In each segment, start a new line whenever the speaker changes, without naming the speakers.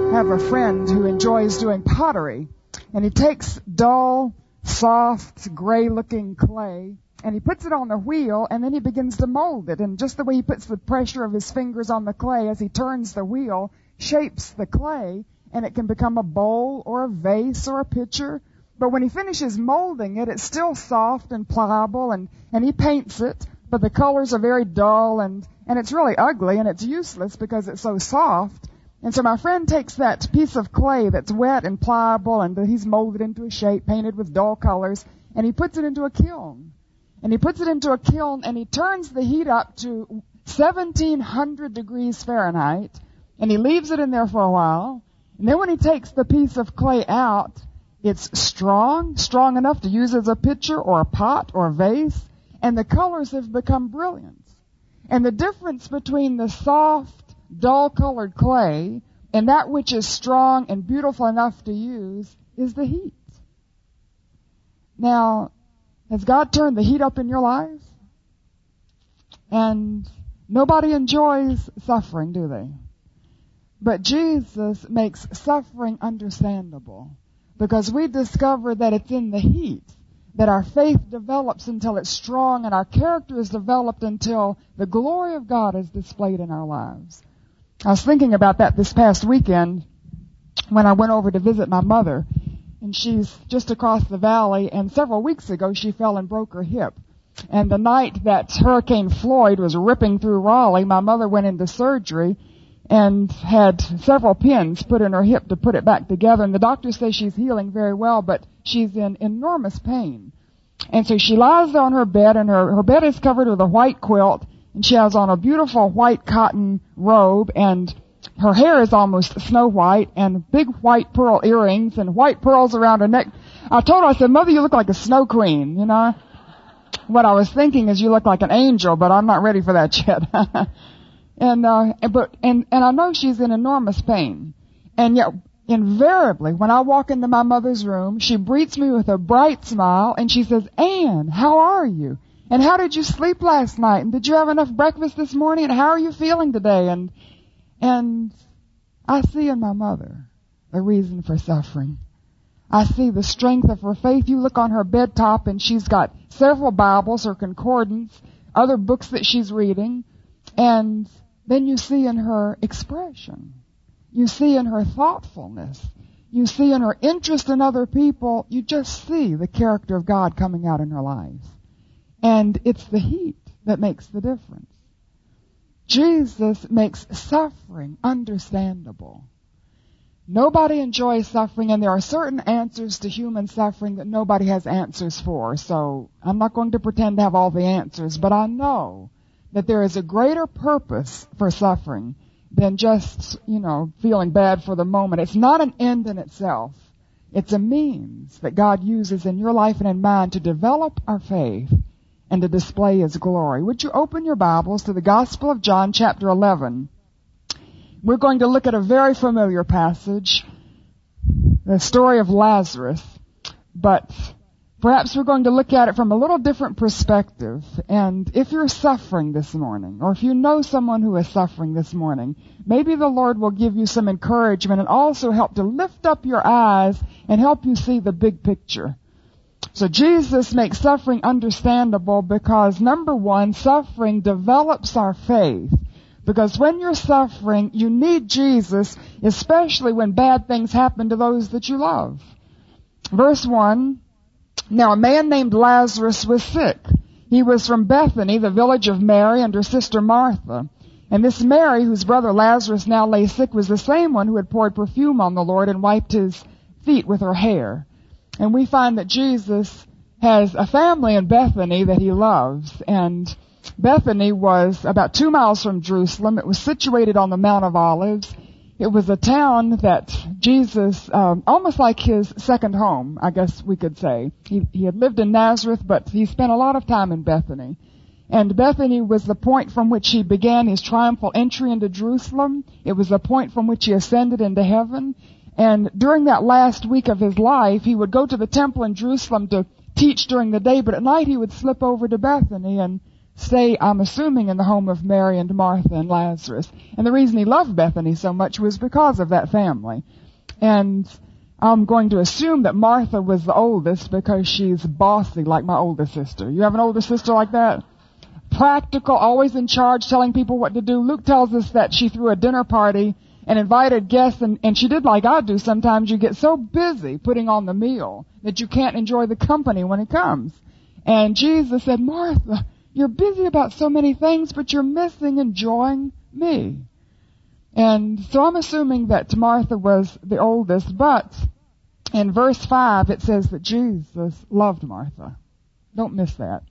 have a friend who enjoys doing pottery, and he takes dull, soft, gray-looking clay, and he puts it on the wheel, and then he begins to mold it. And just the way he puts the pressure of his fingers on the clay as he turns the wheel shapes the clay, and it can become a bowl or a vase or a pitcher. But when he finishes molding it, it's still soft and pliable, and he paints it, but the colors are very dull, and it's really ugly, and it's useless because it's so soft. And so my friend takes that piece of clay that's wet and pliable, and he's molded into a shape, painted with dull colors, and he puts it into a kiln. And he puts it into a kiln, and he turns the heat up to 1,700 degrees Fahrenheit, and he leaves it in there for a while. And then when he takes the piece of clay out, it's strong enough to use as a pitcher or a pot or a vase, and the colors have become brilliant. And the difference between the soft, dull-colored clay and that which is strong and beautiful enough to use is the heat. Now, has God turned the heat up in your life? And nobody enjoys suffering, do they? But Jesus makes suffering understandable, because we discover that it's in the heat that our faith develops until it's strong, and our character is developed until the glory of God is displayed in our lives. I was thinking about that this past weekend when I went over to visit my mother, and she's just across the valley, and several weeks ago she fell and broke her hip. And the night that Hurricane Floyd was ripping through Raleigh, my mother went into surgery and had several pins put in her hip to put it back together. And the doctor says she's healing very well, but she's in enormous pain. And so she lies on her bed, and her bed is covered with a white quilt, and she has on a beautiful white cotton robe, and her hair is almost snow white, and big white pearl earrings, and white pearls around her neck. I told her, I said, "Mother, you look like a snow queen," you know. What I was thinking is you look like an angel, but I'm not ready for that yet. And I know she's in enormous pain. And yet, invariably, when I walk into my mother's room, she greets me with a bright smile, and she says, "Ann, how are you? And how did you sleep last night? And did you have enough breakfast this morning? And how are you feeling today?" And I see in my mother a reason for suffering. I see the strength of her faith. You look on her bed top, and she's got several Bibles or concordance, other books that she's reading, and then you see in her expression, you see in her thoughtfulness, you see in her interest in other people, you just see the character of God coming out in her life. And it's the heat that makes the difference. Jesus makes suffering understandable. Nobody enjoys suffering, and there are certain answers to human suffering that nobody has answers for. So I'm not going to pretend to have all the answers, but I know that there is a greater purpose for suffering than just, feeling bad for the moment. It's not an end in itself. It's a means that God uses in your life and in mine to develop our faith and to display His glory. Would you open your Bibles to the Gospel of John, chapter 11? We're going to look at a very familiar passage, the story of Lazarus, but perhaps we're going to look at it from a little different perspective. And if you're suffering this morning, or if you know someone who is suffering this morning, maybe the Lord will give you some encouragement and also help to lift up your eyes and help you see the big picture. So Jesus makes suffering understandable because, number one, suffering develops our faith. Because when you're suffering, you need Jesus, especially when bad things happen to those that you love. Verse 1, "Now a man named Lazarus was sick. He was from Bethany, the village of Mary and her sister Martha. And this Mary, whose brother Lazarus now lay sick, was the same one who had poured perfume on the Lord and wiped His feet with her hair." And we find that Jesus has a family in Bethany that He loves. And Bethany was about 2 miles from Jerusalem. It was situated on the Mount of Olives. It was a town that Jesus, almost like his second home, I guess we could say. He had lived in Nazareth, but he spent a lot of time in Bethany. And Bethany was the point from which He began His triumphal entry into Jerusalem. It was the point from which He ascended into heaven. And during that last week of His life, He would go to the temple in Jerusalem to teach during the day, but at night He would slip over to Bethany and stay, I'm assuming, in the home of Mary and Martha and Lazarus. And the reason he loved Bethany so much was because of that family. And I'm going to assume that Martha was the oldest because she's bossy like my older sister. You have an older sister like that? Practical, always in charge, telling people what to do. Luke tells us that she threw a dinner party and invited guests, and she did like I do sometimes. You get so busy putting on the meal that you can't enjoy the company when it comes. And Jesus said, Martha, you're busy about so many things, but you're missing enjoying me. And so I'm assuming that Martha was the oldest, but in verse 5 it says that Jesus loved Martha. Don't miss that.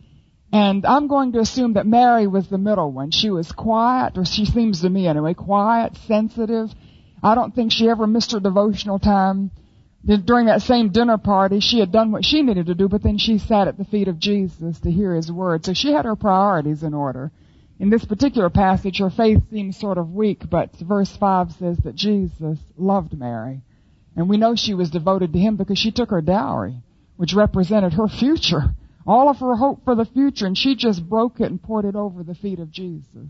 And I'm going to assume that Mary was the middle one. She was quiet, or she seems to me anyway, quiet, sensitive. I don't think she ever missed her devotional time. During that same dinner party, she had done what she needed to do, but then she sat at the feet of Jesus to hear his word. So she had her priorities in order. In this particular passage, her faith seems sort of weak, but verse 5 says that Jesus loved Mary. And we know she was devoted to him because she took her dowry, which represented her future, all of her hope for the future, and she just broke it and poured it over the feet of Jesus.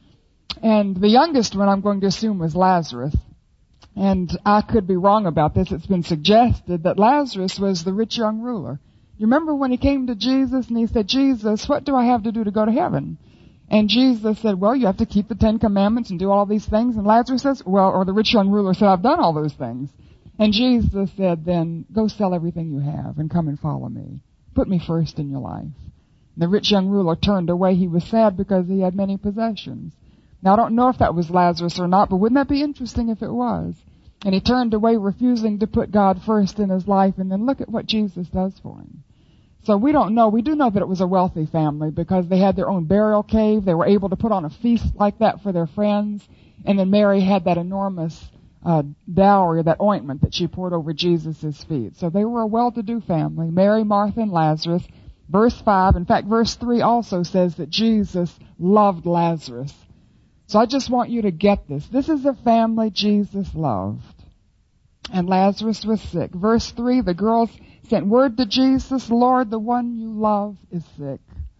And the youngest one, I'm going to assume, was Lazarus. And I could be wrong about this. It's been suggested that Lazarus was the rich young ruler. You remember when he came to Jesus and he said, Jesus, what do I have to do to go to heaven? And Jesus said, well, you have to keep the 10 Commandments and do all these things. And Lazarus says, well, or the rich young ruler said, I've done all those things. And Jesus said, then go sell everything you have and come and follow me. Put me first in your life. And the rich young ruler turned away. He was sad because he had many possessions. Now, I don't know if that was Lazarus or not, but wouldn't that be interesting if it was? And he turned away, refusing to put God first in his life, and then look at what Jesus does for him. So we don't know. We do know that it was a wealthy family because they had their own burial cave. They were able to put on a feast like that for their friends. And then Mary had that enormous dowry, that ointment that she poured over Jesus' feet. So they were a well-to-do family, Mary, Martha, and Lazarus. Verse 5, in fact, verse 3 also says that Jesus loved Lazarus. So I just want you to get this. This is a family Jesus loved. And Lazarus was sick. Verse 3, the girls sent word to Jesus, Lord, the one you love is sick.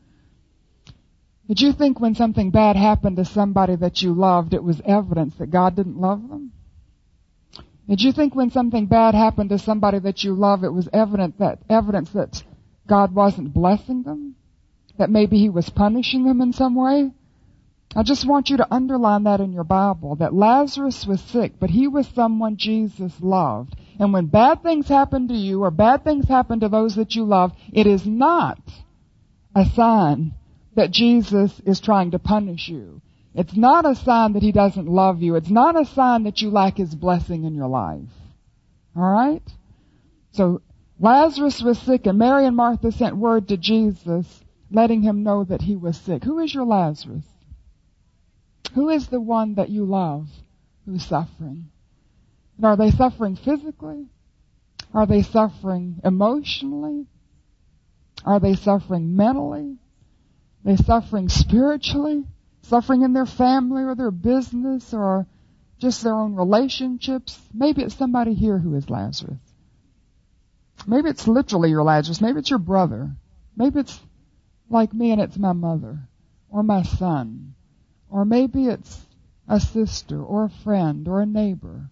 Did you think when something bad happened to somebody that you loved, it was evidence that God didn't love them? Did you think when something bad happened to somebody that you love, it was evidence that God wasn't blessing them? That maybe he was punishing them in some way? I just want you to underline that in your Bible, that Lazarus was sick, but he was someone Jesus loved. And when bad things happen to you or bad things happen to those that you love, it is not a sign that Jesus is trying to punish you. It's not a sign that he doesn't love you. It's not a sign that you lack his blessing in your life. All right? So Lazarus was sick, and Mary and Martha sent word to Jesus, letting him know that he was sick. Who is your Lazarus? Who is the one that you love who's suffering? And are they suffering physically? Are they suffering emotionally? Are they suffering mentally? Are they suffering spiritually? Suffering in their family or their business or just their own relationships? Maybe it's somebody here who is Lazarus. Maybe it's literally your Lazarus. Maybe it's your brother. Maybe it's like me and it's my mother or my son. Or maybe it's a sister or a friend or a neighbor.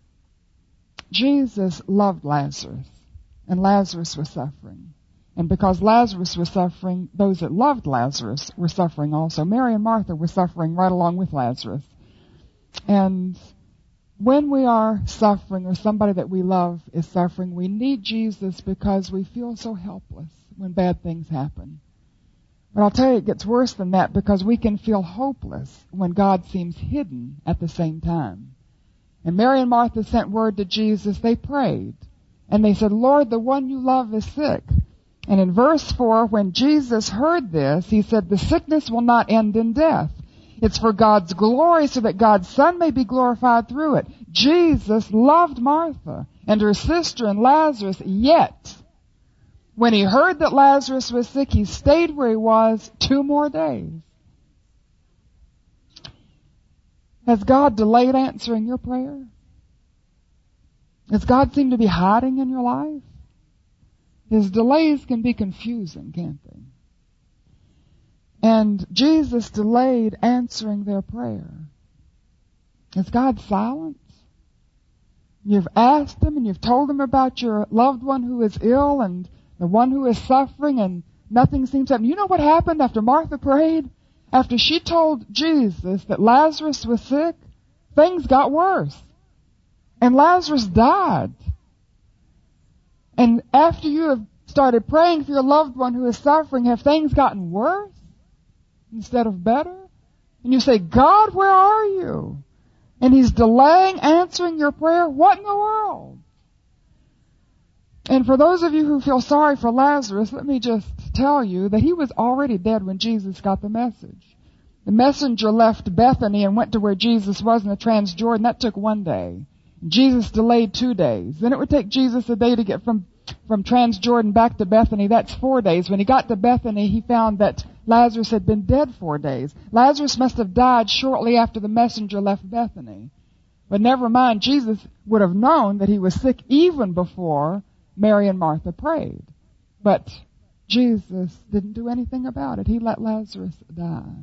Jesus loved Lazarus, and Lazarus was suffering. And because Lazarus was suffering, those that loved Lazarus were suffering also. Mary and Martha were suffering right along with Lazarus. And when we are suffering or somebody that we love is suffering, we need Jesus because we feel so helpless when bad things happen. But I'll tell you, it gets worse than that because we can feel hopeless when God seems hidden at the same time. And Mary and Martha sent word to Jesus. They prayed. And they said, Lord, the one you love is sick. And in verse 4, when Jesus heard this, he said, the sickness will not end in death. It's for God's glory so that God's Son may be glorified through it. Jesus loved Martha and her sister and Lazarus, yet when he heard that Lazarus was sick, he stayed where he was 2 more days. Has God delayed answering your prayer? Does God seem to be hiding in your life? His delays can be confusing, can't they? And Jesus delayed answering their prayer. Is God silent? You've asked Him and you've told Him about your loved one who is ill and the one who is suffering, and nothing seems to happen. You know what happened after Martha prayed? After she told Jesus that Lazarus was sick, things got worse. And Lazarus died. And after you have started praying for your loved one who is suffering, have things gotten worse instead of better? And you say, God, where are you? And He's delaying answering your prayer? What in the world? And for those of you who feel sorry for Lazarus, let me just tell you that he was already dead when Jesus got the message. The messenger left Bethany and went to where Jesus was in the Transjordan. That took 1 day. Jesus delayed 2 days. Then it would take Jesus a day to get from Transjordan back to Bethany. That's 4 days. When he got to Bethany, he found that Lazarus had been dead 4 days. Lazarus must have died shortly after the messenger left Bethany. But never mind, Jesus would have known that he was sick even before Mary and Martha prayed. But Jesus didn't do anything about it. He let Lazarus die.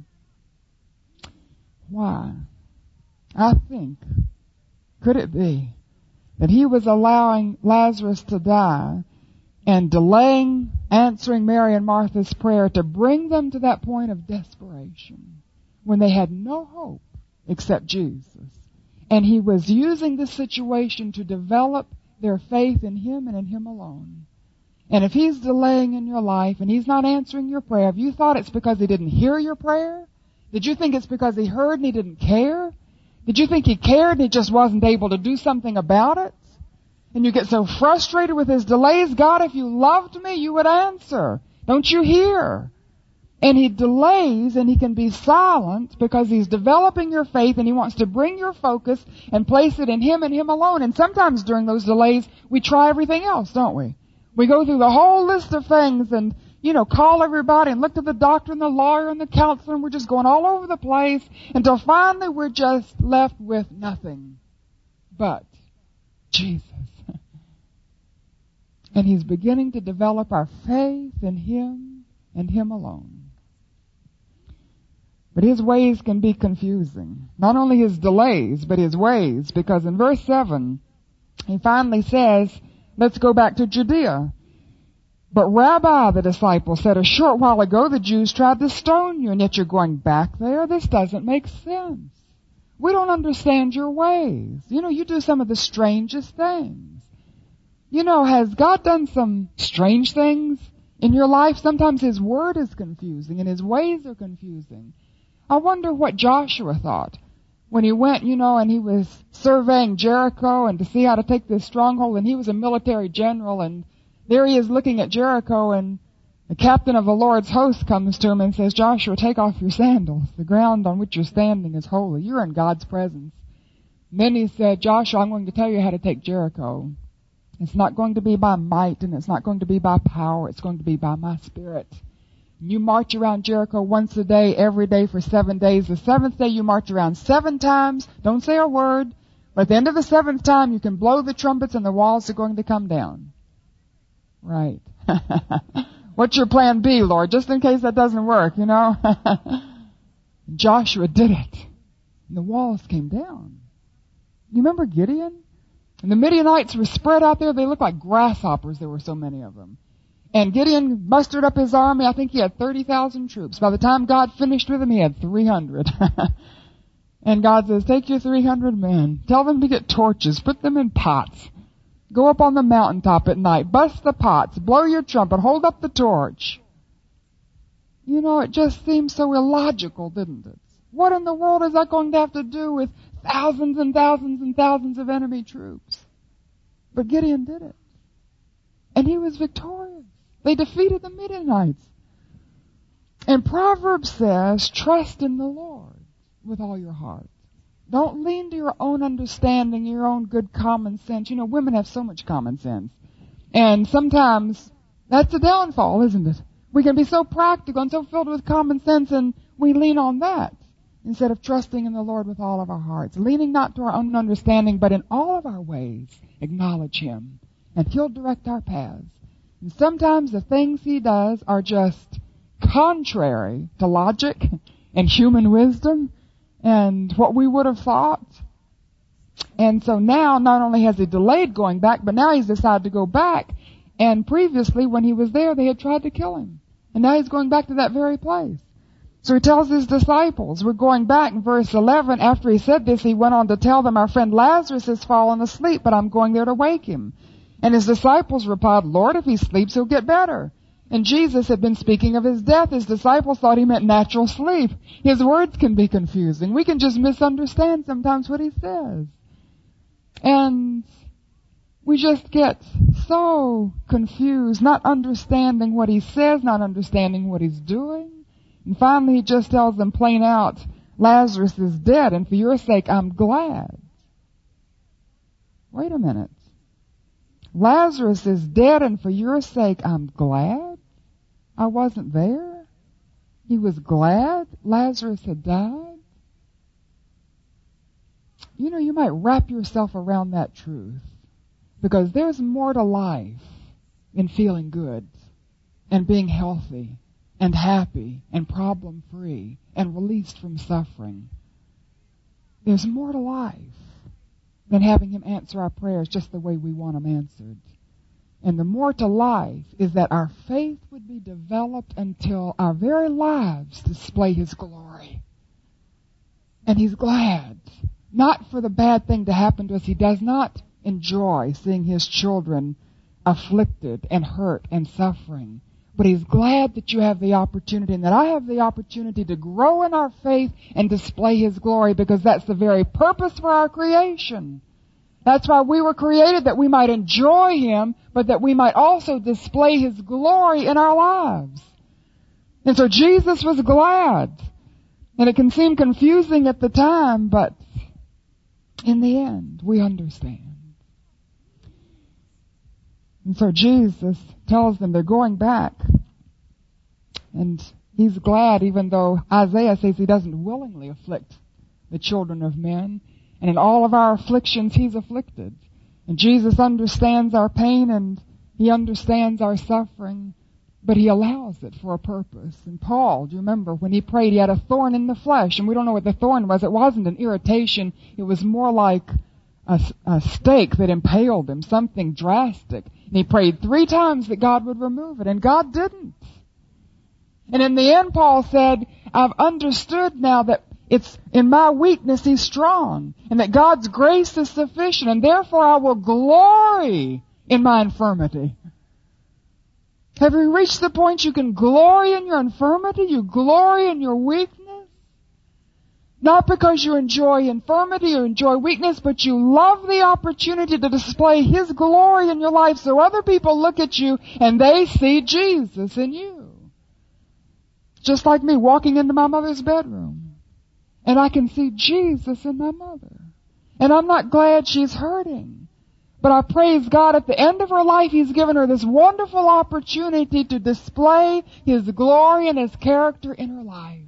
Why? I think, could it be that he was allowing Lazarus to die and delaying answering Mary and Martha's prayer to bring them to that point of desperation when they had no hope except Jesus? And he was using this situation to develop their faith in Him and in Him alone. And if He's delaying in your life and He's not answering your prayer, have you thought it's because He didn't hear your prayer? Did you think it's because He heard and He didn't care? Did you think He cared and He just wasn't able to do something about it? And you get so frustrated with His delays. God, if you loved me, you would answer. Don't you hear? And He delays and He can be silent because He's developing your faith and He wants to bring your focus and place it in Him and Him alone. And sometimes during those delays, we try everything else, don't we? We go through the whole list of things and, call everybody and look to the doctor and the lawyer and the counselor, and we're just going all over the place until finally we're just left with nothing but Jesus. And He's beginning to develop our faith in Him and Him alone. But His ways can be confusing. Not only His delays, but His ways. Because in verse 7, He finally says, let's go back to Judea. But Rabbi, the disciple, said, a short while ago the Jews tried to stone you, and yet you're going back there? This doesn't make sense. We don't understand your ways. You do some of the strangest things. Has God done some strange things in your life? Sometimes His word is confusing, and His ways are confusing. I wonder what Joshua thought when he went, and he was surveying Jericho and to see how to take this stronghold, and he was a military general, and there he is looking at Jericho, and the captain of the Lord's host comes to him and says, Joshua, take off your sandals. The ground on which you're standing is holy. You're in God's presence. And then he said, Joshua, I'm going to tell you how to take Jericho. It's not going to be by might, and it's not going to be by power. It's going to be by my Spirit. You march around Jericho once a day, every day for 7 days. The seventh day you march around 7 times. Don't say a word. But at the end of the 7th time, you can blow the trumpets and the walls are going to come down. Right. What's your plan B, Lord? Just in case that doesn't work, Joshua did it. And the walls came down. You remember Gideon? And the Midianites were spread out there. They looked like grasshoppers. There were so many of them. And Gideon mustered up his army. I think he had 30,000 troops. By the time God finished with him, he had 300. And God says, take your 300 men. Tell them to get torches. Put them in pots. Go up on the mountaintop at night. Bust the pots. Blow your trumpet. Hold up the torch. It just seems so illogical, didn't it? What in the world is that going to have to do with thousands and thousands and thousands of enemy troops? But Gideon did it. And he was victorious. They defeated the Midianites. And Proverbs says, trust in the Lord with all your heart. Don't lean to your own understanding, your own good common sense. Women have so much common sense. And sometimes that's a downfall, isn't it? We can be so practical and so filled with common sense, and we lean on that instead of trusting in the Lord with all of our hearts. Leaning not to our own understanding, but in all of our ways, acknowledge Him, and He'll direct our paths. And sometimes the things He does are just contrary to logic and human wisdom and what we would have thought. And so now, not only has he delayed going back, but now he's decided to go back. And previously, when he was there, they had tried to kill him. And now he's going back to that very place. So he tells his disciples, we're going back in verse 11, after he said this, he went on to tell them, our friend Lazarus has fallen asleep, but I'm going there to wake him. And his disciples replied, Lord, if he sleeps, he'll get better. And Jesus had been speaking of his death. His disciples thought he meant natural sleep. His words can be confusing. We can just misunderstand sometimes what he says. And we just get so confused, not understanding what he says, not understanding what he's doing. And finally he just tells them plain out, Lazarus is dead, and for your sake I'm glad. Wait a minute. Lazarus is dead, and for your sake I'm glad? I wasn't there. He was glad Lazarus had died. You know, you might wrap yourself around that truth, because there's more to life than feeling good and being healthy and happy and problem-free and released from suffering. There's more to life than having him answer our prayers just the way we want them answered. And the more to life is that our faith would be developed until our very lives display his glory. And he's glad, not for the bad thing to happen to us. He does not enjoy seeing his children afflicted and hurt and suffering. But he's glad that you have the opportunity and that I have the opportunity to grow in our faith and display his glory, because that's the very purpose for our creation. That's why we were created, that we might enjoy him, but that we might also display his glory in our lives. And so Jesus was glad. And it can seem confusing at the time, but in the end, we understand. And so Jesus tells them they're going back. And he's glad, even though Isaiah says he doesn't willingly afflict the children of men. And in all of our afflictions, he's afflicted. And Jesus understands our pain and he understands our suffering, but he allows it for a purpose. And Paul, do you remember, when he prayed, he had a thorn in the flesh. And we don't know what the thorn was. It wasn't an irritation. It was more like a stake that impaled him, something drastic. And he prayed 3 times that God would remove it, and God didn't. And in the end, Paul said, I've understood now that it's in my weakness he's strong, and that God's grace is sufficient, and therefore I will glory in my infirmity. Have you reached the point you can glory in your infirmity? You glory in your weakness? Not because you enjoy infirmity or enjoy weakness, but you love the opportunity to display his glory in your life so other people look at you and they see Jesus in you. Just like me walking into my mother's bedroom. And I can see Jesus in my mother. And I'm not glad she's hurting. But I praise God, at the end of her life, he's given her this wonderful opportunity to display his glory and his character in her life.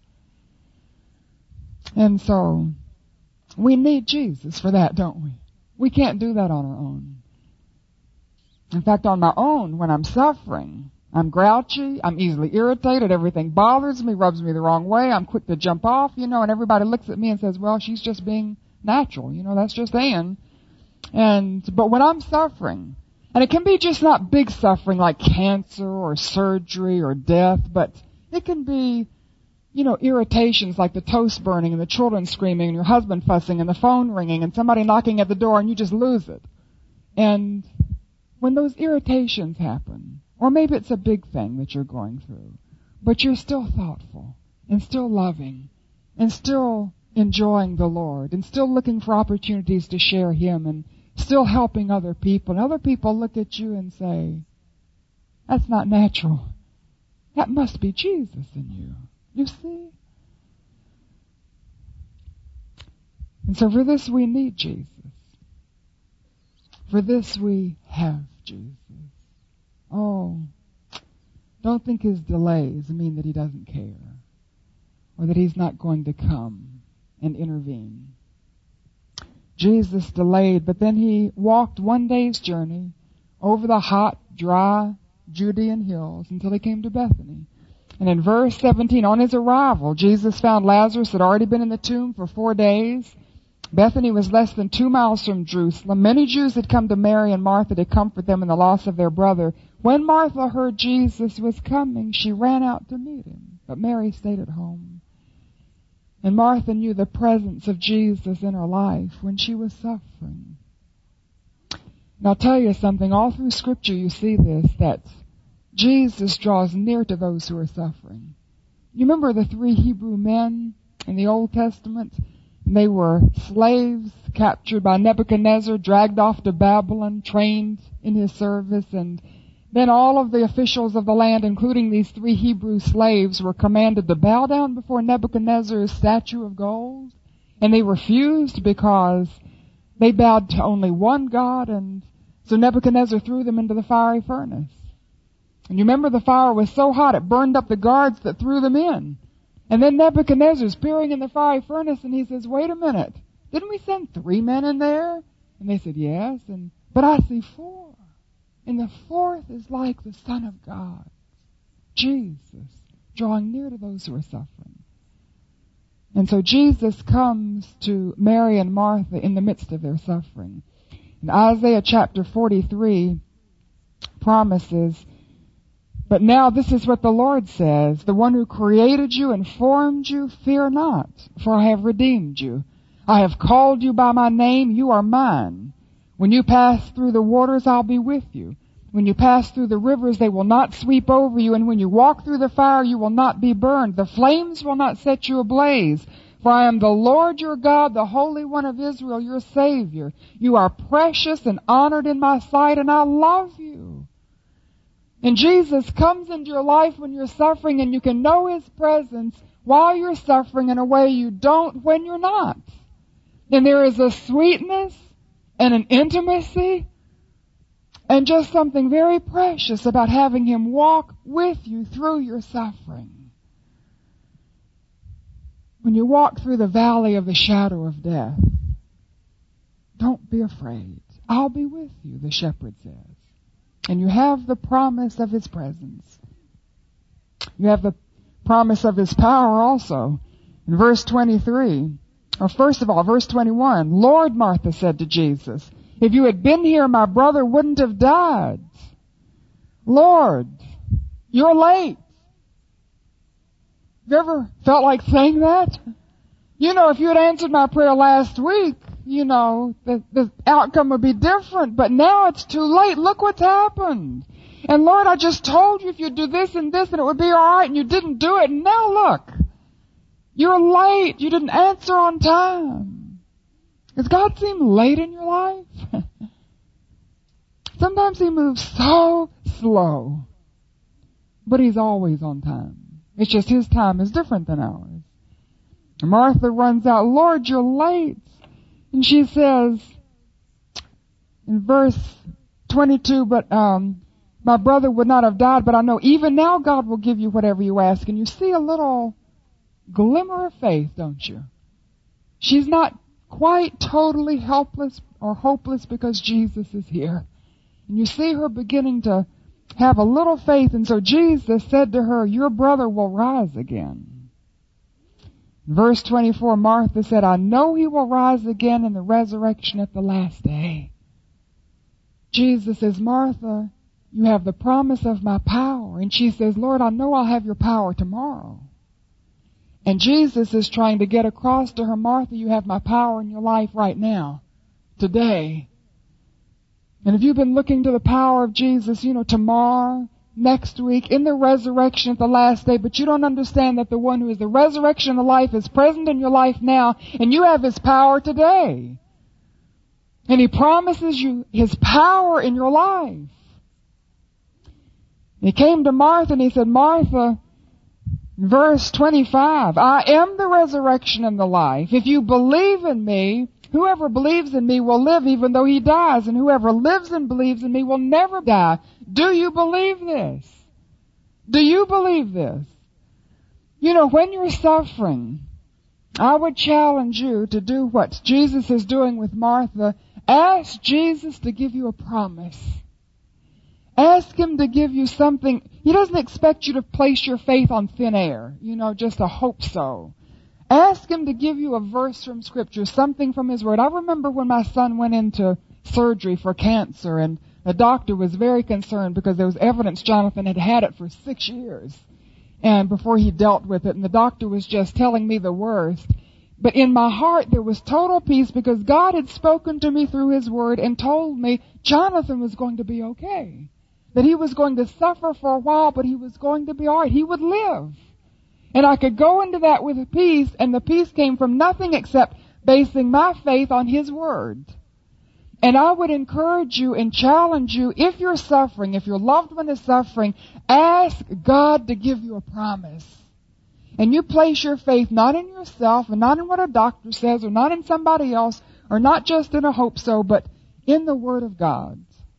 And so, we need Jesus for that, don't we? We can't do that on our own. In fact, on my own, when I'm suffering, I'm grouchy, I'm easily irritated, everything bothers me, rubs me the wrong way, I'm quick to jump off, and everybody looks at me and says, well, she's just being natural, that's just Ann. But when I'm suffering, and it can be just not big suffering like cancer or surgery or death, but it can be irritations like the toast burning and the children screaming and your husband fussing and the phone ringing and somebody knocking at the door and you just lose it. And when those irritations happen, or maybe it's a big thing that you're going through, but you're still thoughtful and still loving and still enjoying the Lord and still looking for opportunities to share him and still helping other people. And other people look at you and say, that's not natural. That must be Jesus in you. You see? And so for this we need Jesus. For this we have Jesus. Oh, don't think his delays mean that he doesn't care, or that he's not going to come and intervene. Jesus delayed, but then he walked one day's journey over the hot, dry Judean hills until he came to Bethany. And in verse 17, on his arrival, Jesus found Lazarus had already been in the tomb for 4 days. Bethany was less than 2 miles from Jerusalem. Many Jews had come to Mary and Martha to comfort them in the loss of their brother. When Martha heard Jesus was coming, she ran out to meet him. But Mary stayed at home. And Martha knew the presence of Jesus in her life when she was suffering. And I'll tell you something, all through Scripture you see this, that Jesus draws near to those who are suffering. You remember the 3 Hebrew men in the Old Testament? They were slaves captured by Nebuchadnezzar, dragged off to Babylon, trained in his service, and then all of the officials of the land, including these 3 Hebrew slaves, were commanded to bow down before Nebuchadnezzar's statue of gold. And they refused because they bowed to only one God, and so Nebuchadnezzar threw them into the fiery furnace. And you remember the fire was so hot it burned up the guards that threw them in. And then Nebuchadnezzar's peering in the fiery furnace, and he says, wait a minute, didn't we send 3 men in there? And they said, yes, but I see 4. And the 4th is like the Son of God, Jesus, drawing near to those who are suffering. And so Jesus comes to Mary and Martha in the midst of their suffering. And Isaiah chapter 43 promises, but now this is what the Lord says, the one who created you and formed you, fear not, for I have redeemed you. I have called you by my name, you are mine. When you pass through the waters, I'll be with you. When you pass through the rivers, they will not sweep over you. And when you walk through the fire, you will not be burned. The flames will not set you ablaze. For I am the Lord your God, the Holy One of Israel, your Savior. You are precious and honored in my sight, and I love you. And Jesus comes into your life when you're suffering, and you can know His presence while you're suffering in a way you don't when you're not. And there is a sweetness and an intimacy and just something very precious about having Him walk with you through your suffering. When you walk through the valley of the shadow of death, don't be afraid. I'll be with you, the shepherd says. And you have the promise of His presence. You have the promise of His power also. In verse 23, or first of all, verse 21, Lord, Martha said to Jesus, if you had been here, my brother wouldn't have died. Lord, you're late. Have you ever felt like saying that? You know, if you had answered my prayer last week, you know, the outcome would be different, but now it's too late. Look what's happened. And Lord, I just told you if you'd do this and this and it would be alright, and you didn't do it, and now look. You're late. You didn't answer on time. Does God seem late in your life? Sometimes He moves so slow, but He's always on time. It's just His time is different than ours. Martha runs out, Lord, you're late. And she says in verse 22, but my brother would not have died, but I know even now God will give you whatever you ask. And you see a little glimmer of faith, don't you? She's not quite totally helpless or hopeless because Jesus is here. And you see her beginning to have a little faith. And so Jesus said to her, your brother will rise again. Verse 24, Martha said, I know he will rise again in the resurrection at the last day. Jesus says, Martha, you have the promise of my power. And she says, Lord, I know I'll have your power tomorrow. And Jesus is trying to get across to her, Martha, you have my power in your life right now, today. And if you've been looking to the power of Jesus, you know, tomorrow, next week, in the resurrection at the last day, but you don't understand that the one who is the resurrection and the life is present in your life now, and you have His power today. And He promises you His power in your life. He came to Martha and He said, Martha, verse 25, I am the resurrection and the life. If you believe in me, whoever believes in me will live even though he dies, and whoever lives and believes in me will never die. Do you believe this? Do you believe this? You know, when you're suffering, I would challenge you to do what Jesus is doing with Martha. Ask Jesus to give you a promise. Ask Him to give you something. He doesn't expect you to place your faith on thin air, just a hope so. Ask Him to give you a verse from Scripture, something from His Word. I remember when my son went into surgery for cancer, and the doctor was very concerned because there was evidence Jonathan had had it for 6 years and before he dealt with it, and the doctor was just telling me the worst. But in my heart there was total peace because God had spoken to me through His Word and told me Jonathan was going to be okay. That he was going to suffer for a while, but he was going to be all right. He would live. And I could go into that with peace, and the peace came from nothing except basing my faith on His Word. And I would encourage you and challenge you, if you're suffering, if your loved one is suffering, ask God to give you a promise. And you place your faith not in yourself and not in what a doctor says or not in somebody else or not just in a hope so, but in the Word of God.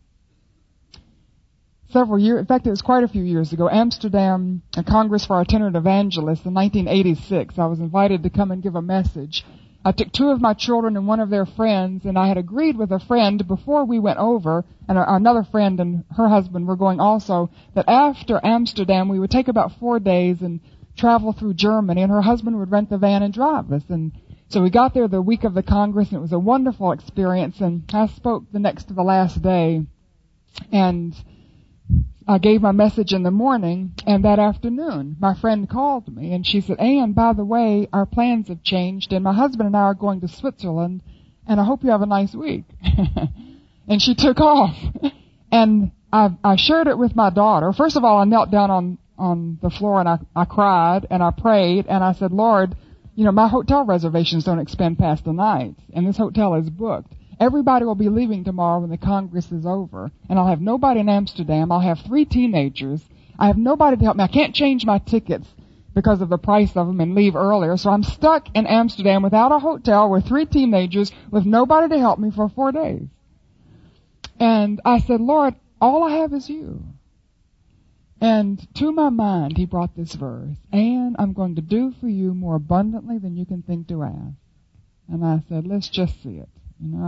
Several years, in fact, it was quite a few years ago, Amsterdam, a Congress for Itinerant Evangelists in 1986. I was invited to come and give a message. I took 2 of my children and 1 of their friends, and I had agreed with a friend before we went over, and another friend and her husband were going also, that after Amsterdam we would take about 4 days and travel through Germany, and her husband would rent the van and drive us. And so we got there the week of the Congress, and it was a wonderful experience, and I spoke the next to the last day, and I gave my message in the morning, and that afternoon, my friend called me, and she said, Ann, by the way, our plans have changed, and my husband and I are going to Switzerland, and I hope you have a nice week. And she took off. And I shared it with my daughter. First of all, I knelt down on the floor, and I cried, and I prayed, and I said, Lord, my hotel reservations don't expand past the night, and this hotel is booked. Everybody will be leaving tomorrow when the Congress is over, and I'll have nobody in Amsterdam. I'll have 3 teenagers. I have nobody to help me. I can't change my tickets because of the price of them and leave earlier, so I'm stuck in Amsterdam without a hotel with 3 teenagers with nobody to help me for 4 days. And I said, Lord, all I have is you. And to my mind, He brought this verse, and I'm going to do for you more abundantly than you can think to ask. And I said, let's just see it.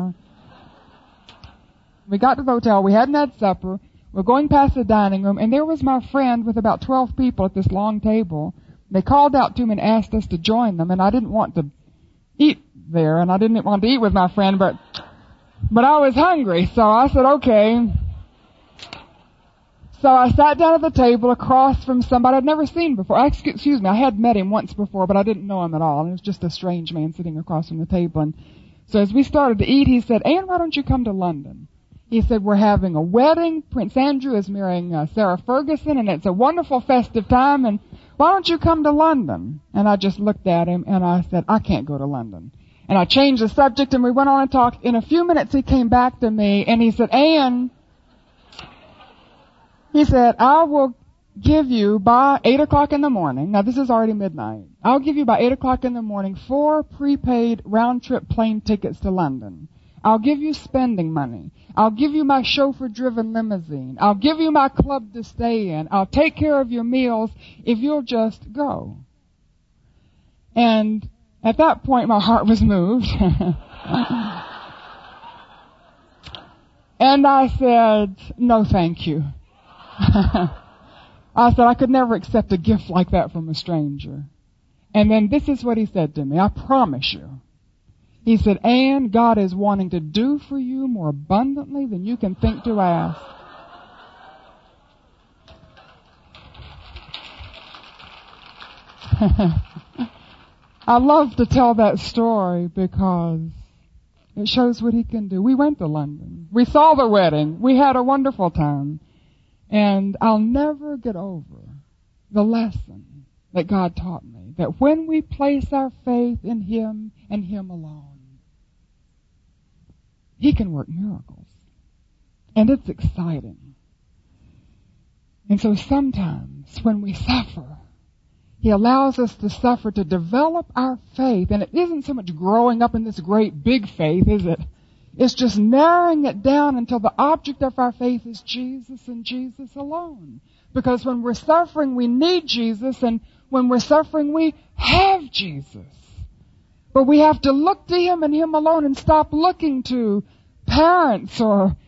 We got to the hotel. We hadn't had supper. We're going past the dining room, and there was my friend with about 12 people at this long table. They called out to me and asked us to join them, and I didn't want to eat there, and I didn't want to eat with my friend, but I was hungry, so I said, okay. So I sat down at the table across from somebody I'd never seen before. Excuse me, I had met him once before, but I didn't know him at all. It was just a strange man sitting across from the table. And so as we started to eat, he said, Ann, why don't you come to London? He said, we're having a wedding. Prince Andrew is marrying Sarah Ferguson, and it's a wonderful festive time, and why don't you come to London? And I just looked at him, and I said, I can't go to London. And I changed the subject, and we went on and talked. In a few minutes, he came back to me, and he said, Ann, he said, I will give you by 8 o'clock in the morning. Now, this is already midnight. I'll give you by 8 o'clock in the morning 4 prepaid round-trip plane tickets to London. I'll give you spending money. I'll give you my chauffeur-driven limousine. I'll give you my club to stay in. I'll take care of your meals if you'll just go. And at that point, my heart was moved. And I said, no, thank you. I said, I could never accept a gift like that from a stranger. And then this is what he said to me. I promise you. He said, Ann, God is wanting to do for you more abundantly than you can think to ask. I love to tell that story because it shows what He can do. We went to London. We saw the wedding. We had a wonderful time. And I'll never get over the lesson that God taught me, that when we place our faith in Him and Him alone, He can work miracles. And it's exciting. And so sometimes when we suffer, He allows us to suffer to develop our faith. And it isn't so much growing up in this great big faith, is it? It's just narrowing it down until the object of our faith is Jesus and Jesus alone. Because when we're suffering, we need Jesus, and when we're suffering, we have Jesus. But we have to look to Him and Him alone and stop looking to parents or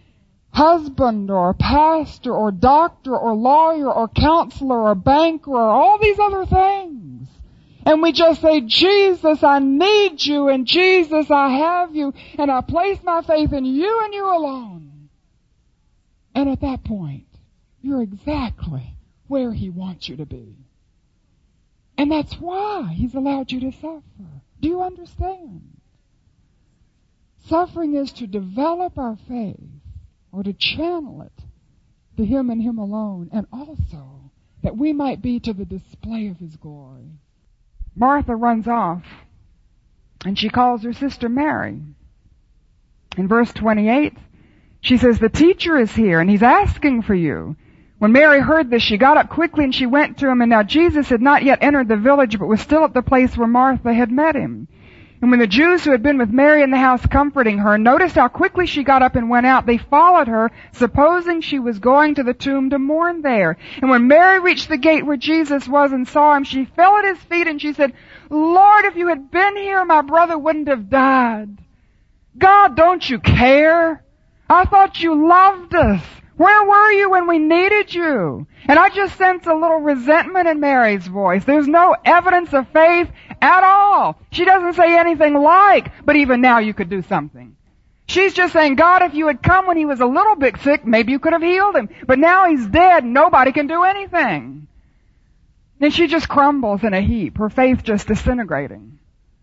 husband or pastor or doctor or lawyer or counselor or banker or all these other things. And we just say, Jesus, I need you, and Jesus, I have you, and I place my faith in you and you alone. And at that point, you're exactly where He wants you to be. And that's why He's allowed you to suffer. Do you understand? Suffering is to develop our faith, or to channel it to Him and Him alone, and also that we might be to the display of His glory. Martha runs off, and she calls her sister Mary. In verse 28, she says, the teacher is here, and He's asking for you. When Mary heard this, she got up quickly and she went to Him, and now Jesus had not yet entered the village, but was still at the place where Martha had met Him. And when the Jews who had been with Mary in the house comforting her noticed how quickly she got up and went out, they followed her, supposing she was going to the tomb to mourn there. And when Mary reached the gate where Jesus was and saw Him, she fell at His feet and she said, Lord, if you had been here, my brother wouldn't have died. God, don't you care? I thought you loved us. Where were you when we needed you? And I just sense a little resentment in Mary's voice. There's no evidence of faith at all. She doesn't say anything like, but even now you could do something. She's just saying, God, if you had come when he was a little bit sick, maybe you could have healed him. But now he's dead, nobody can do anything. Then she just crumbles in a heap, her faith just disintegrating.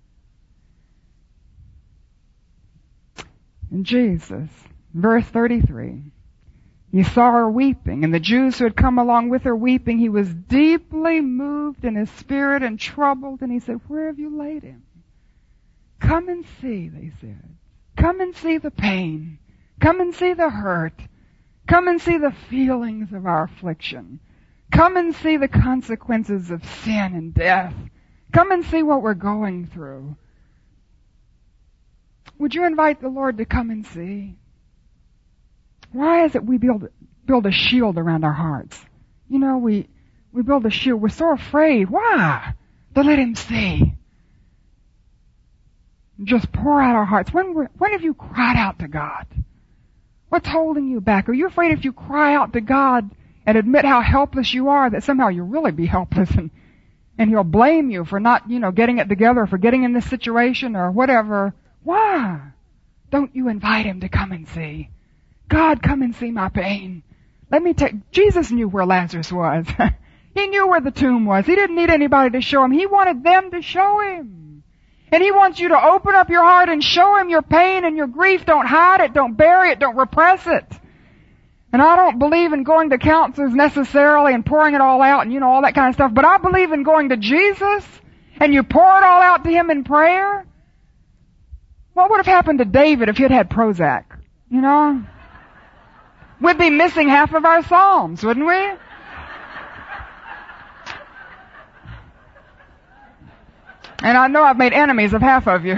And Jesus, verse 33, he saw her weeping, and the Jews who had come along with her weeping, he was deeply moved in his spirit and troubled, and he said, where have you laid him? Come and see, they said. Come and see the pain. Come and see the hurt. Come and see the feelings of our affliction. Come and see the consequences of sin and death. Come and see what we're going through. Would you invite the Lord to come and see? Why is it we build a shield around our hearts? You know, we build a shield. We're so afraid. Why? To let him see. Just pour out our hearts. When have you cried out to God? What's holding you back? Are you afraid if you cry out to God and admit how helpless you are, that somehow you'll really be helpless and he'll blame you for not, getting it together, for getting in this situation or whatever? Why don't you invite him to come and see? God, come and see my pain. Jesus knew where Lazarus was. He knew where the tomb was. He didn't need anybody to show him. He wanted them to show him. And he wants you to open up your heart and show him your pain and your grief. Don't hide it. Don't bury it. Don't repress it. And I don't believe in going to counselors necessarily and pouring it all out and all that kind of stuff. But I believe in going to Jesus and you pour it all out to him in prayer. What would have happened to David if he'd had Prozac? We'd be missing half of our Psalms, wouldn't we? And I know I've made enemies of half of you.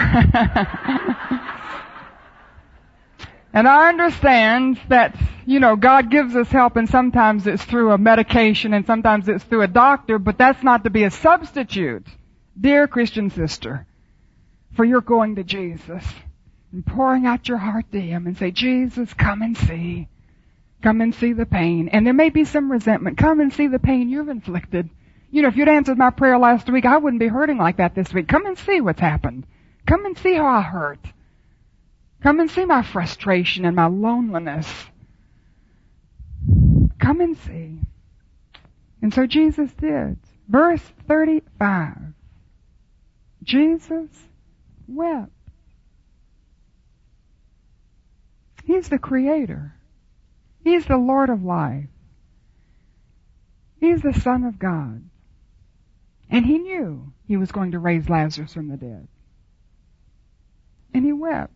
And I understand that, God gives us help, and sometimes it's through a medication and sometimes it's through a doctor, but that's not to be a substitute, dear Christian sister, for your going to Jesus and pouring out your heart to him and say, Jesus, come and see. Come and see the pain. And there may be some resentment. Come and see the pain you've inflicted. If you'd answered my prayer last week, I wouldn't be hurting like that this week. Come and see what's happened. Come and see how I hurt. Come and see my frustration and my loneliness. Come and see. And so Jesus did. Verse 35. Jesus wept. He's the Creator. He's the Lord of life. He's the Son of God. And he knew he was going to raise Lazarus from the dead. And he wept.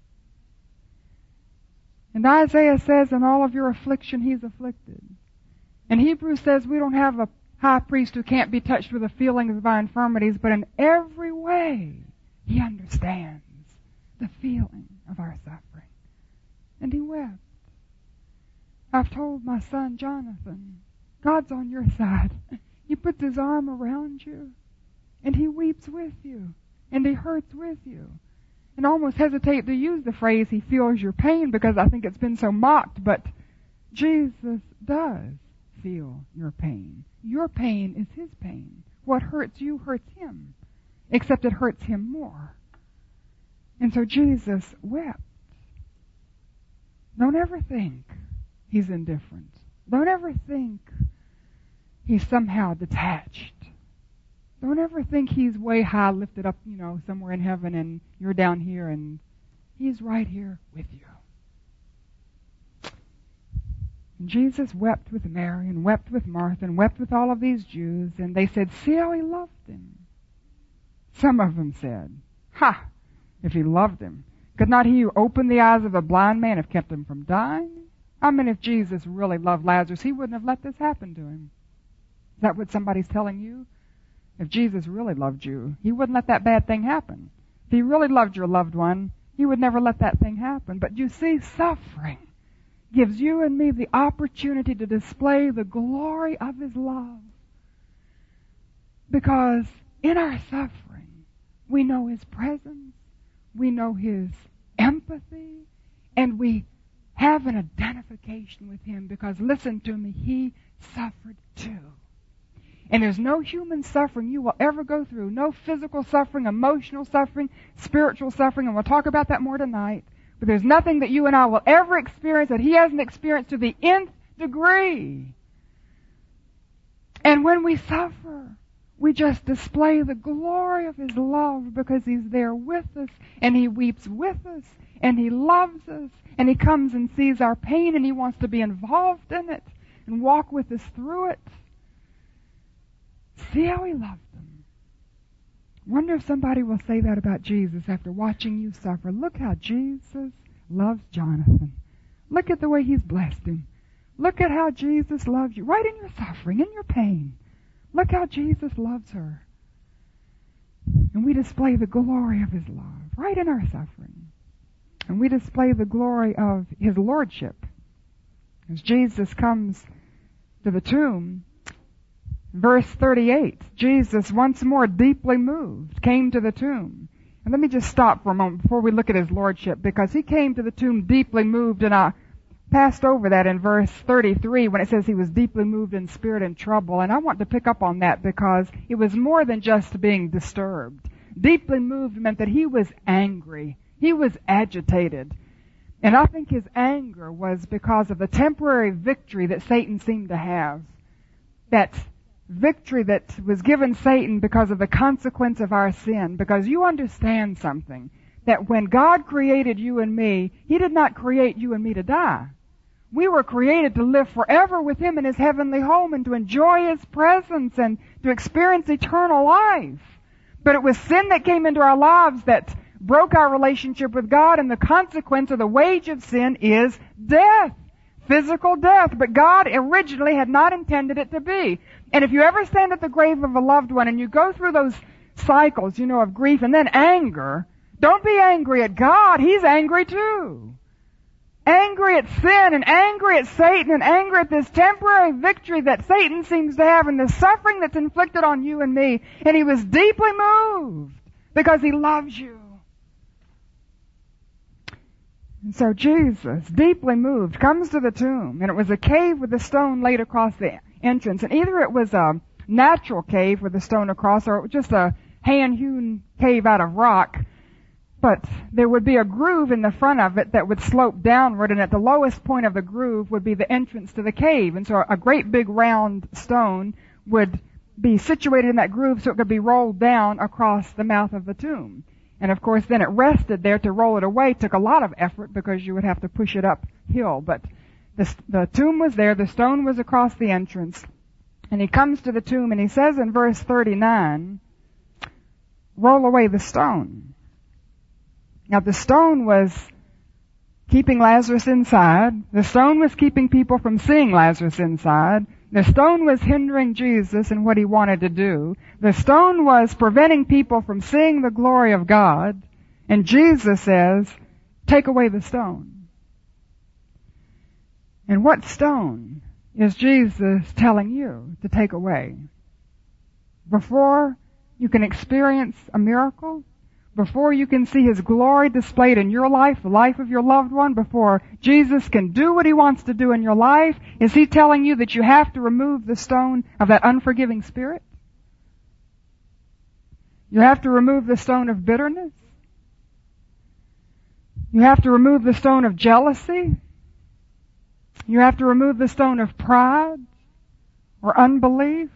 And Isaiah says, in all of your affliction, he's afflicted. And Hebrews says we don't have a high priest who can't be touched with the feelings of our infirmities, but in every way, he understands the feeling of our suffering. And he wept. I've told my son Jonathan, God's on your side. He puts his arm around you, and he weeps with you, and he hurts with you. and almost hesitate to use the phrase, He feels your pain, because I think it's been so mocked, but Jesus does feel your pain. Your pain is His pain. What hurts you hurts Him, except it hurts Him more. And so Jesus wept. Don't ever think He's indifferent. Don't ever think He's somehow detached. Don't ever think He's way high, lifted up, somewhere in heaven, and you're down here, and He's right here with you. And Jesus wept with Mary, and wept with Martha, and wept with all of these Jews, and they said, see how He loved him. Some of them said, ha, if He loved him, could not He who opened the eyes of a blind man have kept him from dying? I mean, if Jesus really loved Lazarus, He wouldn't have let this happen to him. Is that what somebody's telling you? If Jesus really loved you, He wouldn't let that bad thing happen. If He really loved your loved one, He would never let that thing happen. But you see, suffering gives you and me the opportunity to display the glory of His love. Because in our suffering, we know His presence, we know His empathy, and we have an identification with Him, because listen to me, He suffered too. And there's no human suffering you will ever go through, no physical suffering, emotional suffering, spiritual suffering, and we'll talk about that more tonight. But there's nothing that you and I will ever experience that He hasn't experienced to the nth degree. And when we suffer, we just display the glory of His love, because He's there with us, and He weeps with us, and He loves us, and He comes and sees our pain, and He wants to be involved in it and walk with us through it. See how He loved them. Wonder if somebody will say that about Jesus after watching you suffer. Look how Jesus loves Jonathan. Look at the way He's blessed him. Look at how Jesus loves you, right in your suffering, in your pain. Look how Jesus loves her. And we display the glory of His love right in our suffering. And we display the glory of His lordship. As Jesus comes to the tomb, verse 38, Jesus, once more deeply moved, came to the tomb. And let me just stop for a moment before we look at His lordship, because He came to the tomb deeply moved, and I passed over that in verse 33 when it says He was deeply moved in spirit and trouble. And I want to pick up on that, because it was more than just being disturbed. Deeply moved meant that He was angry. He was agitated. And I think His anger was because of the temporary victory that Satan seemed to have. That victory that was given Satan because of the consequence of our sin. Because you understand something, that when God created you and me, He did not create you and me to die. We were created to live forever with Him in His heavenly home, and to enjoy His presence, and to experience eternal life. But it was sin that came into our lives that broke our relationship with God, and the consequence, or the wage of sin, is death. Physical death. But God originally had not intended it to be. And if you ever stand at the grave of a loved one and you go through those cycles, of grief and then anger, don't be angry at God. He's angry too. Angry at sin, and angry at Satan, and angry at this temporary victory that Satan seems to have, and the suffering that's inflicted on you and me. And He was deeply moved because He loves you. And so Jesus, deeply moved, comes to the tomb, and it was a cave with a stone laid across the entrance. And either it was a natural cave with a stone across, or it was just a hand-hewn cave out of rock. But there would be a groove in the front of it that would slope downward, and at the lowest point of the groove would be the entrance to the cave. And so a great big round stone would be situated in that groove so it could be rolled down across the mouth of the tomb. And of course then it rested there. To roll it away took a lot of effort, because you would have to push it uphill. But the tomb was there, the stone was across the entrance, and He comes to the tomb and He says in verse 39, roll away the stone. Now the stone was keeping Lazarus inside. The stone was keeping people from seeing Lazarus inside. The stone was hindering Jesus in what He wanted to do. The stone was preventing people from seeing the glory of God. And Jesus says, take away the stone. And what stone is Jesus telling you to take away? Before you can experience a miracle, before you can see His glory displayed in your life, the life of your loved one, before Jesus can do what He wants to do in your life? Is He telling you that you have to remove the stone of that unforgiving spirit? You have to remove the stone of bitterness? You have to remove the stone of jealousy? You have to remove the stone of pride or unbelief?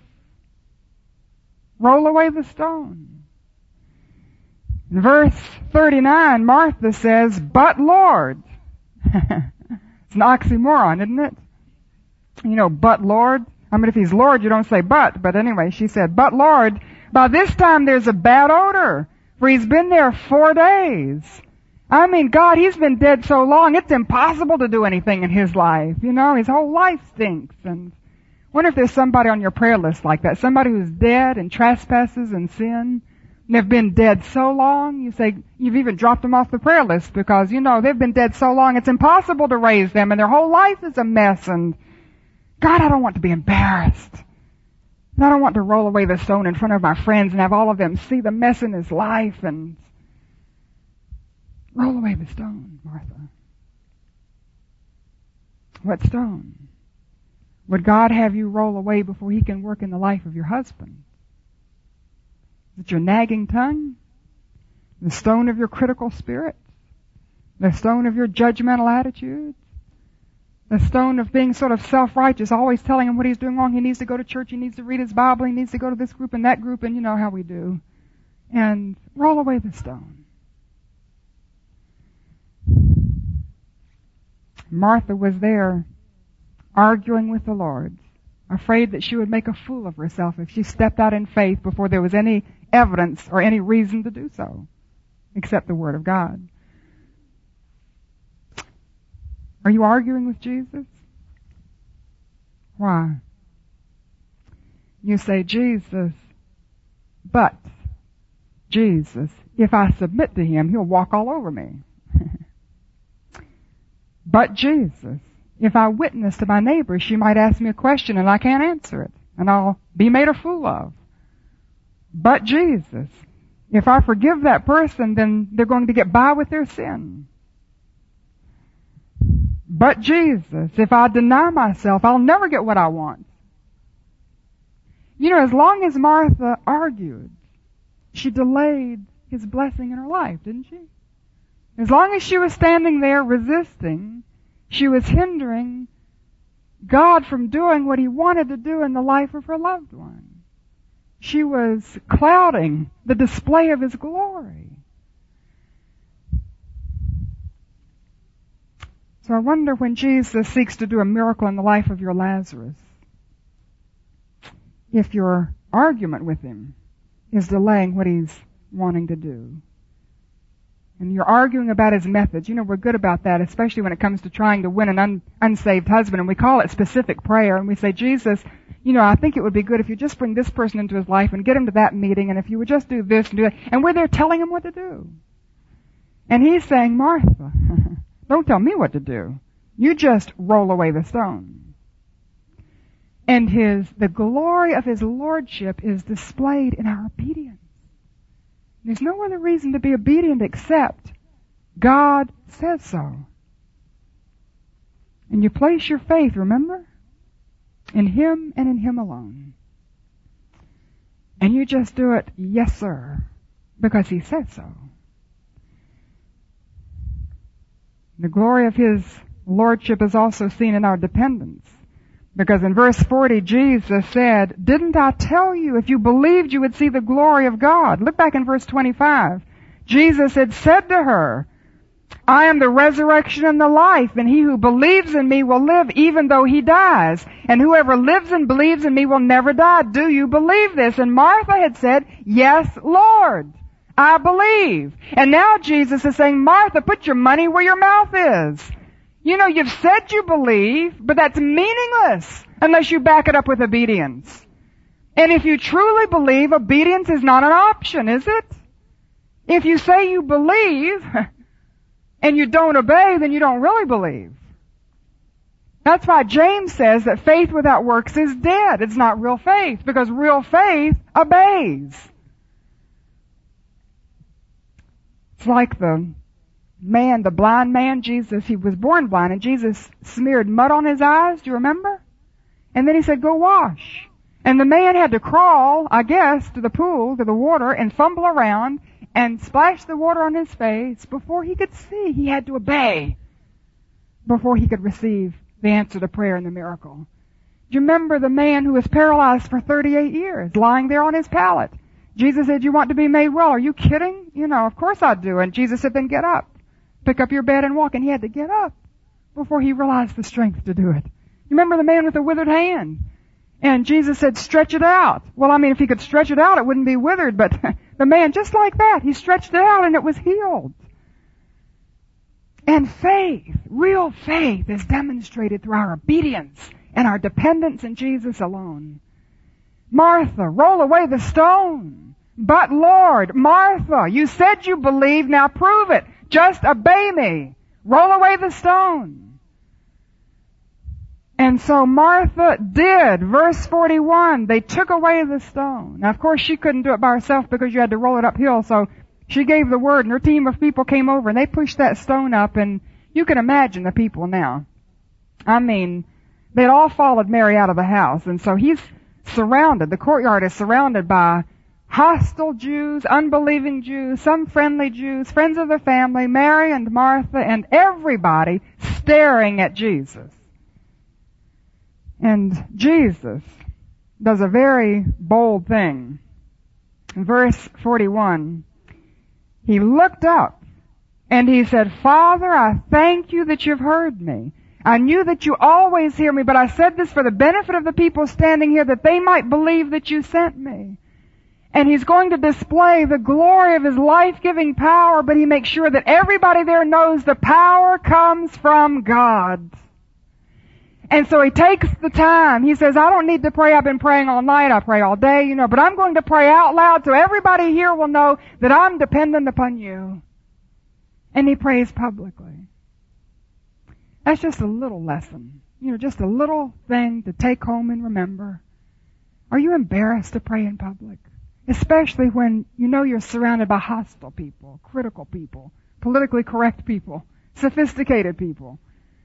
Roll away the stone. In verse 39, Martha says, "But Lord." It's an oxymoron, isn't it? You know, but Lord. I mean, if He's Lord, you don't say but. But anyway, she said, "But Lord, by this time there's a bad odor, for He's been there 4 days." I mean, God, He's been dead so long, it's impossible to do anything in His life. You know, His whole life stinks. And I wonder if there's somebody on your prayer list like that, somebody who's dead in trespasses and sin. And they've been dead so long, you say, you've even dropped them off the prayer list because, you know, they've been dead so long, it's impossible to raise them, and their whole life is a mess. And God, I don't want to be embarrassed. And I don't want to roll away the stone in front of my friends and have all of them see the mess in his life. And roll away the stone, Martha. What stone would God have you roll away before He can work in the life of your husband? Is it your nagging tongue? The stone of your critical spirit? The stone of your judgmental attitude? The stone of being sort of self-righteous, always telling him what he's doing wrong. He needs to go to church, he needs to read his Bible, he needs to go to this group and that group, and you know how we do. And roll away the stone. Martha was there arguing with the Lord, afraid that she would make a fool of herself if she stepped out in faith before there was any evidence or any reason to do so, except the Word of God. Are you arguing with Jesus? Why? You say, Jesus, but Jesus, if I submit to Him, He'll walk all over me. But Jesus, if I witness to my neighbor, she might ask me a question and I can't answer it, and I'll be made a fool of. But Jesus, if I forgive that person, then they're going to get by with their sin. But Jesus, if I deny myself, I'll never get what I want. You know, as long as Martha argued, she delayed His blessing in her life, didn't she? As long as she was standing there resisting, she was hindering God from doing what He wanted to do in the life of her loved one. She was clouding the display of His glory. So I wonder, when Jesus seeks to do a miracle in the life of your Lazarus, if your argument with Him is delaying what He's wanting to do. And you're arguing about His methods. You know, we're good about that, especially when it comes to trying to win an unsaved husband. And we call it specific prayer. And we say, Jesus, you know, I think it would be good if you just bring this person into his life and get him to that meeting. And if you would just do this and do that. And we're there telling him what to do. And He's saying, Martha, don't tell me what to do. You just roll away the stone. And the glory of His lordship is displayed in our obedience. There's no other reason to be obedient except God says so. And you place your faith, remember, in Him and in Him alone. And you just do it, yes sir, because He said so. The glory of His lordship is also seen in our dependence. Because in verse 40, Jesus said, didn't I tell you, if you believed you would see the glory of God? Look back in verse 25. Jesus had said to her, I am the resurrection and the life, and he who believes in me will live even though he dies. And whoever lives and believes in me will never die. Do you believe this? And Martha had said, yes, Lord, I believe. And now Jesus is saying, Martha, put your money where your mouth is. You know, you've said you believe, but that's meaningless unless you back it up with obedience. And if you truly believe, obedience is not an option, is it? If you say you believe and you don't obey, then you don't really believe. That's why James says that faith without works is dead. It's not real faith, because real faith obeys. It's like the blind man, Jesus, he was born blind, and Jesus smeared mud on his eyes, do you remember? And then he said, go wash. And the man had to crawl, I guess, to the pool, to the water, and fumble around, and splash the water on his face before he could see. He had to obey before he could receive the answer to prayer and the miracle. Do you remember the man who was paralyzed for 38 years, lying there on his pallet? Jesus said, you want to be made well? Are you kidding? Of course I do. And Jesus said, then get up. Pick up your bed and walk. And he had to get up before he realized the strength to do it. You remember the man with the withered hand? And Jesus said, stretch it out. Well, if he could stretch it out, it wouldn't be withered. But the man, just like that, he stretched it out and it was healed. And faith, real faith, is demonstrated through our obedience and our dependence in Jesus alone. Martha, roll away the stone. But Lord, Martha, you said you believe, now prove it. Just obey me. Roll away the stone. And so Martha did. Verse 41, they took away the stone. Now, of course, she couldn't do it by herself because you had to roll it uphill, so she gave the word, and her team of people came over, and they pushed that stone up, and you can imagine the people now. They'd all followed Mary out of the house, and so the courtyard is surrounded by hostile Jews, unbelieving Jews, some friendly Jews, friends of the family, Mary and Martha, and everybody staring at Jesus. And Jesus does a very bold thing. In verse 41, he looked up and he said, Father, I thank you that you've heard me. I knew that you always hear me, but I said this for the benefit of the people standing here, that they might believe that you sent me. And he's going to display the glory of his life-giving power, but he makes sure that everybody there knows the power comes from God. And so he takes the time. He says, I don't need to pray. I've been praying all night. I pray all day, but I'm going to pray out loud so everybody here will know that I'm dependent upon you. And he prays publicly. That's just a little lesson. Just a little thing to take home and remember. Are you embarrassed to pray in public? Especially when you're surrounded by hostile people, critical people, politically correct people, sophisticated people.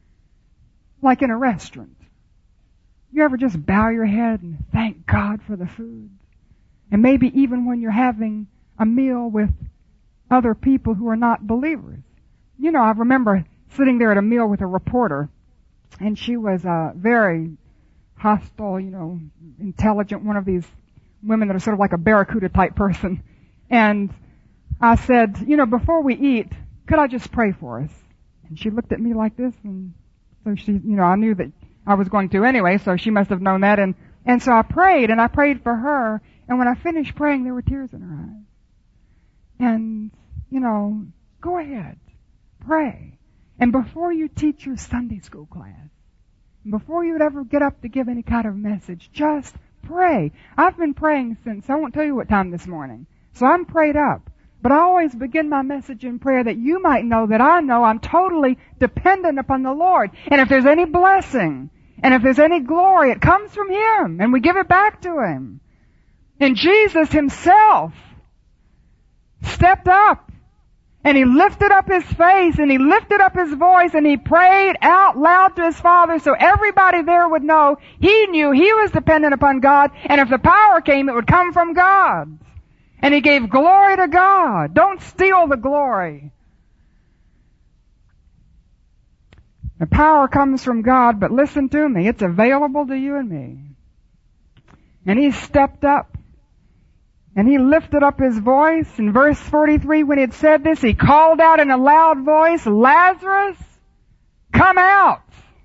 Like in a restaurant. You ever just bow your head and thank God for the food? And maybe even when you're having a meal with other people who are not believers. I remember sitting there at a meal with a reporter, and she was a very hostile, intelligent, one of these women that are sort of like a barracuda type person. And I said, before we eat, could I just pray for us? And she looked at me like this, and so she, I knew that I was going to anyway, so she must have known that. And so I prayed for her, and when I finished praying, there were tears in her eyes. And, go ahead, pray. And before you teach your Sunday school class, before you would ever get up to give any kind of message, just pray. I've been praying since, I won't tell you what time this morning, so I'm prayed up. But I always begin my message in prayer that you might know that I know I'm totally dependent upon the Lord. And if there's any blessing, and if there's any glory, it comes from Him, and we give it back to Him. And Jesus Himself stepped up, and He lifted up His face, and He lifted up His voice, and He prayed out loud to His Father so everybody there would know He knew He was dependent upon God, and if the power came, it would come from God. And He gave glory to God. Don't steal the glory. The power comes from God, but listen to me, it's available to you and me. And He stepped up, and He lifted up His voice. In verse 43, when He had said this, He called out in a loud voice, Lazarus, come out!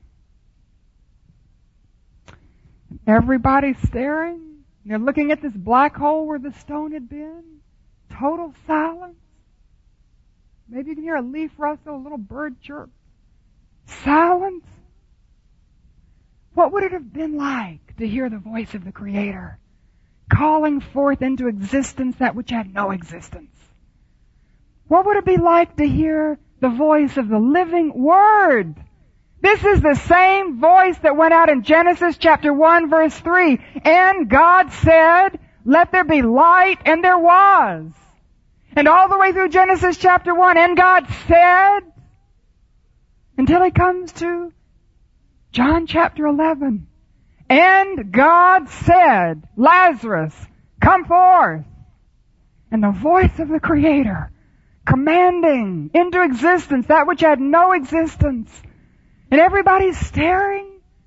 Everybody's staring. They're looking at this black hole where the stone had been. Total silence. Maybe you can hear a leaf rustle, a little bird chirp. Silence. What would it have been like to hear the voice of the Creator calling forth into existence that which had no existence? What would it be like to hear the voice of the living Word? This is the same voice that went out in Genesis chapter 1 verse 3. And God said, let there be light, and there was. And all the way through Genesis chapter 1, and God said, until he comes to John chapter 11. And God said, Lazarus, come forth. And the voice of the Creator commanding into existence that which had no existence. And everybody's staring.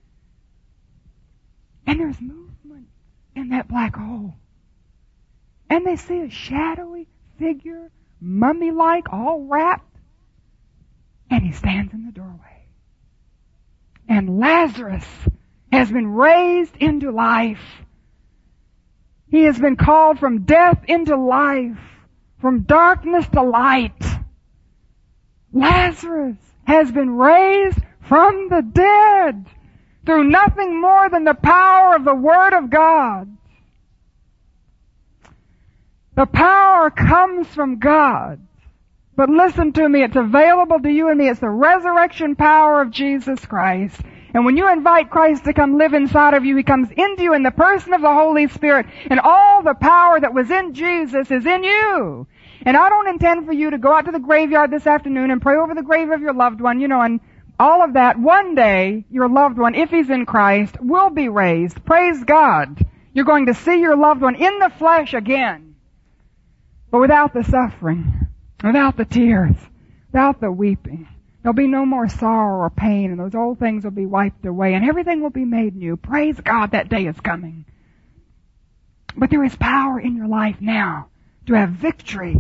And there's movement in that black hole. And they see a shadowy figure, mummy-like, all wrapped. And he stands in the doorway. And Lazarus has been raised into life. He has been called from death into life, from darkness to light. Lazarus has been raised from the dead through nothing more than the power of the Word of God. The power comes from God. But listen to me, it's available to you and me. It's the resurrection power of Jesus Christ. And when you invite Christ to come live inside of you, He comes into you in the person of the Holy Spirit. And all the power that was in Jesus is in you. And I don't intend for you to go out to the graveyard this afternoon and pray over the grave of your loved one, and all of that. One day, your loved one, if he's in Christ, will be raised. Praise God. You're going to see your loved one in the flesh again. But without the suffering, without the tears, without the weeping. There'll be no more sorrow or pain, and those old things will be wiped away, and everything will be made new. Praise God, that day is coming. But there is power in your life now to have victory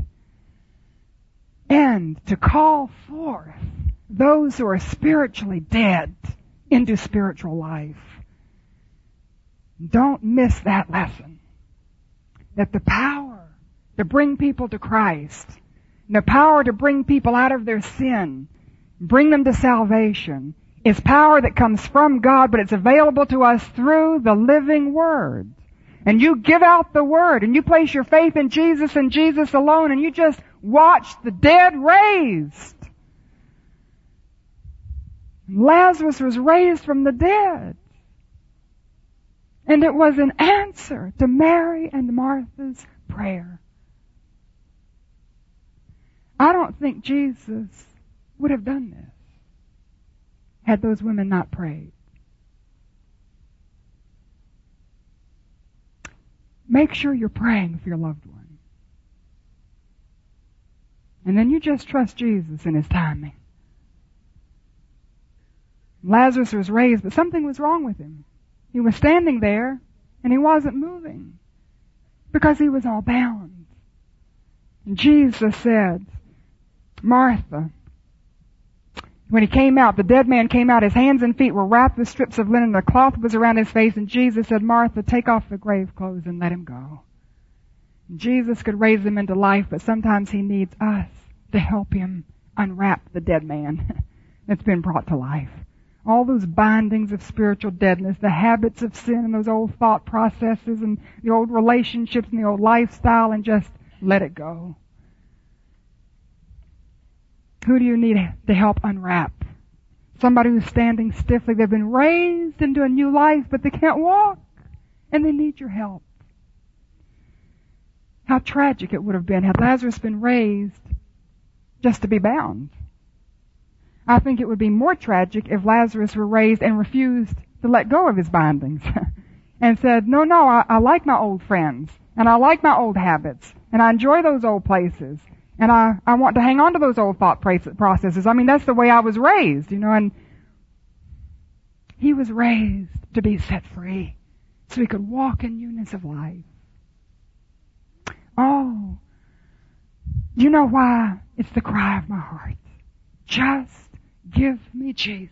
and to call forth those who are spiritually dead into spiritual life. Don't miss that lesson. That the power to bring people to Christ, and the power to bring people out of their sin, bring them to salvation, is power that comes from God, but it's available to us through the living Word. And you give out the Word, and you place your faith in Jesus and Jesus alone, and you just watch the dead raised. Lazarus was raised from the dead. And it was an answer to Mary and Martha's prayer. I don't think Jesus would have done this had those women not prayed. Make sure you're praying for your loved one. And then you just trust Jesus in His timing. Lazarus was raised, but something was wrong with him. He was standing there, and he wasn't moving because he was all bound. And Jesus said, Martha, when he came out, the dead man came out, his hands and feet were wrapped with strips of linen, the cloth was around his face, and Jesus said, Martha, take off the grave clothes and let him go. And Jesus could raise him into life, but sometimes He needs us to help Him unwrap the dead man that's been brought to life. All those bindings of spiritual deadness, the habits of sin and those old thought processes and the old relationships and the old lifestyle, and just let it go. Who do you need to help unwrap? Somebody who's standing stiffly. They've been raised into a new life, but they can't walk, and they need your help. How tragic it would have been had Lazarus been raised just to be bound. I think it would be more tragic if Lazarus were raised and refused to let go of his bindings and said, no, I like my old friends, and I like my old habits, and I enjoy those old places, and I want to hang on to those old thought processes. I mean, that's the way I was raised, and he was raised to be set free so he could walk in newness of life. Oh, you know why it's the cry of my heart? Just give me Jesus.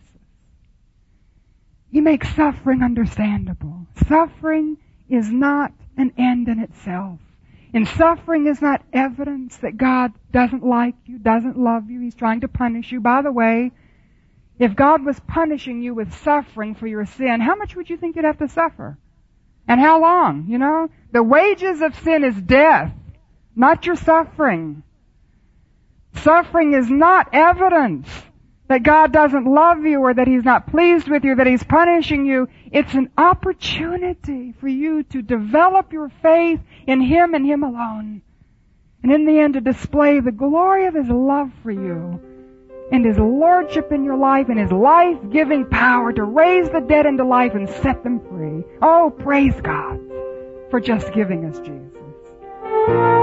He makes suffering understandable. Suffering is not an end in itself. And suffering is not evidence that God doesn't like you, doesn't love you. He's trying to punish you. By the way, if God was punishing you with suffering for your sin, how much would you think you'd have to suffer? And how long? The wages of sin is death, not your suffering. Suffering is not evidence that God doesn't love you or that He's not pleased with you, that He's punishing you. It's an opportunity for you to develop your faith in Him and Him alone And in the end, to display the glory of His love for you and His lordship in your life and His life-giving power to raise the dead into life and set them free. Oh, praise God for just giving us Jesus.